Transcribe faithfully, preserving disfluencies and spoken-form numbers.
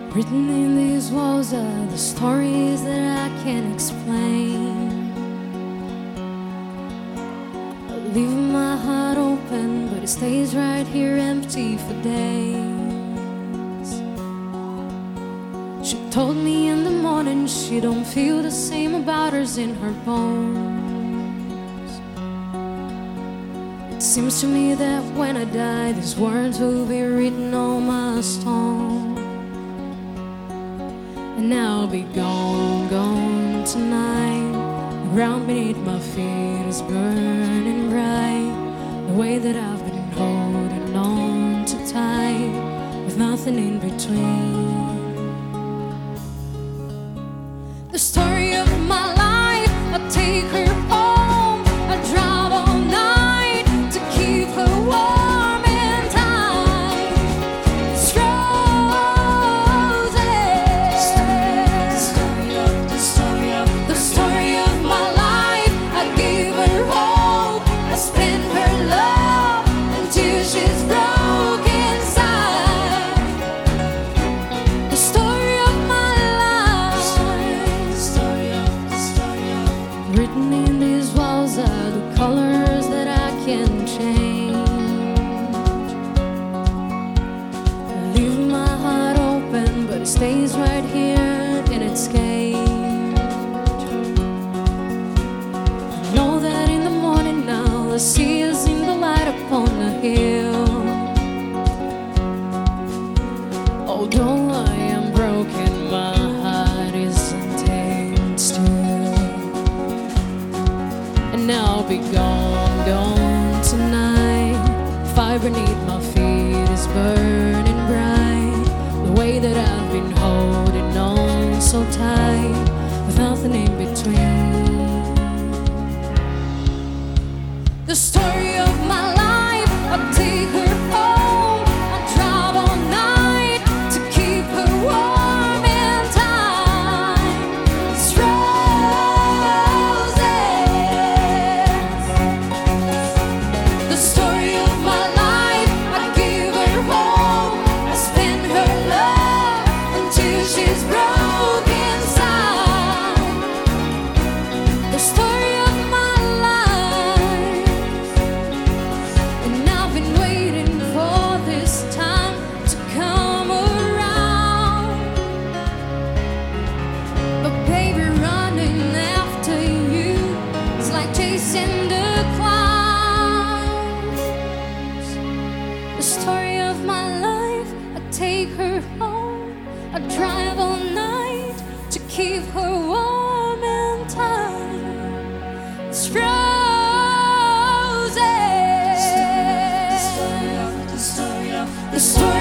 Written in these walls are the stories that I can't explain. I leave my heart open, but it stays right here empty for days. She told me in the morning she don't feel the same about hers in her bones. It seems to me that when I die, these words will be written on my stone. And I'll be gone, gone tonight. The ground beneath my feet is burning bright. The way that I've been holding on too tight, with nothing in between. The story of my life, I take her home, I drive all night to keep her warm and tight. It's roses. Story of, the story of, the story of my life. I give her hope, I spend her love until she's broke inside. The story of my life. Written in these walls are the colors that I can't change. I leave my heart open, but it stays right here in its cage. I know that in the morning now the sea is in the light upon the hill. Although I am broken, my heart isn't tamed still. And I'll be gone, gone tonight. Fire beneath my feet is burning bright. The way that I've been holding on so tight, with nothing in between. The story of my life, I take her home, I drive all night to keep her warm and tight. It's roses. The story of my life, I give her home, I spend her love until she's broke inside. The story of my life, and I've been waiting for this time to come around. But baby, running after you is like chasing the clouds. The story of my life, I take her home, I drive all night to keep her warm and tight. It's roses. The story of, the story of, the story